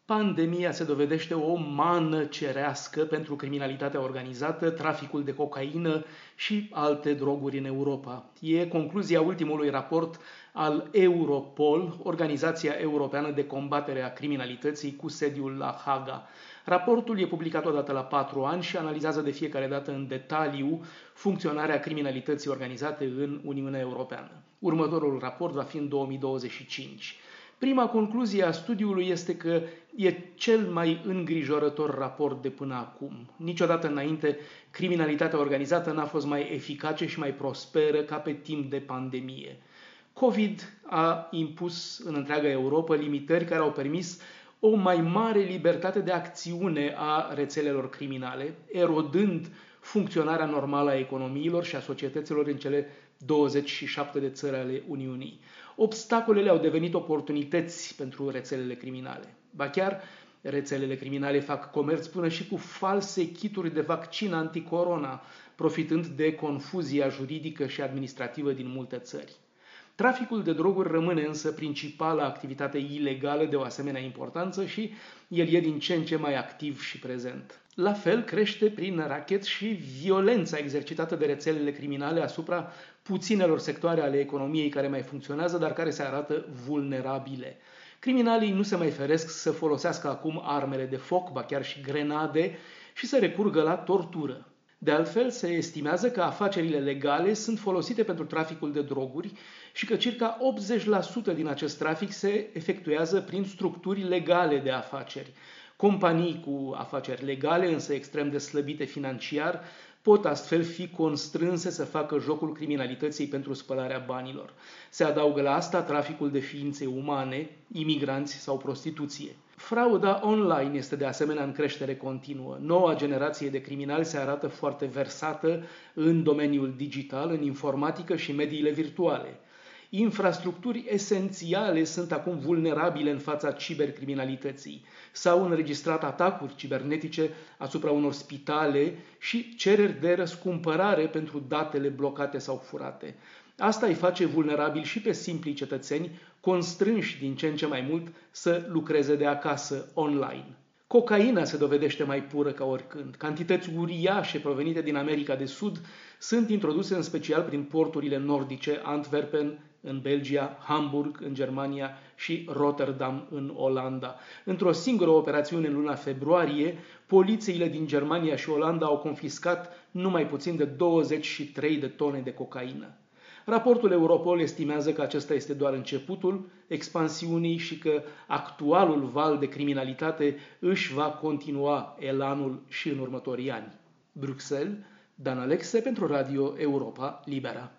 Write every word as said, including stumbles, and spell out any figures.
Pandemia se dovedește o mană cerească pentru criminalitatea organizată, traficul de cocaină și alte droguri în Europa. E concluzia ultimului raport al Europol, Organizația Europeană de Combatere a Criminalității cu sediul la Haga. Raportul e publicat odată la patru ani și analizează de fiecare dată în detaliu funcționarea criminalității organizate în Uniunea Europeană. Următorul raport va fi în două mii douăzeci și cinci. Prima concluzie a studiului este că e cel mai îngrijorător raport de până acum. Niciodată înainte, criminalitatea organizată n-a fost mai eficace și mai prosperă ca pe timp de pandemie. COVID a impus în întreaga Europa limitări care au permis o mai mare libertate de acțiune a rețelelor criminale, erodând funcționarea normală a economiilor și a societăților în cele douăzeci și șapte de țări ale Uniunii. Obstacolele au devenit oportunități pentru rețelele criminale. Ba chiar, rețelele criminale fac comerț până și cu false kituri de vaccin anticorona, profitând de confuzia juridică și administrativă din multe țări. Traficul de droguri rămâne însă principala activitate ilegală de o asemenea importanță și el e din ce în ce mai activ și prezent. La fel crește prin rachet și violența exercitată de rețelele criminale asupra puținelor sectoare ale economiei care mai funcționează, dar care se arată vulnerabile. Criminalii nu se mai feresc să folosească acum armele de foc, ba chiar și grenade, și să recurgă la tortură. De altfel, se estimează că afacerile legale sunt folosite pentru traficul de droguri și că circa optzeci la sută din acest trafic se efectuează prin structuri legale de afaceri. Companii cu afaceri legale, însă extrem de slăbite financiar, pot astfel fi constrânse să facă jocul criminalității pentru spălarea banilor. Se adaugă la asta traficul de ființe umane, imigranți sau prostituție. Frauda online este de asemenea în creștere continuă. Noua generație de criminali se arată foarte versată în domeniul digital, în informatică și mediile virtuale. Infrastructuri esențiale sunt acum vulnerabile în fața cibercriminalității. S-au înregistrat atacuri cibernetice asupra unor spitale și cereri de răscumpărare pentru datele blocate sau furate. Asta îi face vulnerabil și pe simplii cetățeni, constrânși din ce în ce mai mult să lucreze de acasă, online. Cocaina se dovedește mai pură ca oricând. Cantități uriașe provenite din America de Sud sunt introduse în special prin porturile nordice, Antwerpen în Belgia, Hamburg în Germania și Rotterdam în Olanda. Într-o singură operațiune în luna februarie, polițiile din Germania și Olanda au confiscat numai puțin de douăzeci și trei de tone de cocaină. Raportul Europol estimează că acesta este doar începutul expansiunii și că actualul val de criminalitate își va continua elanul și în următorii ani. Bruxelles, Dan Alexe pentru Radio Europa Libera.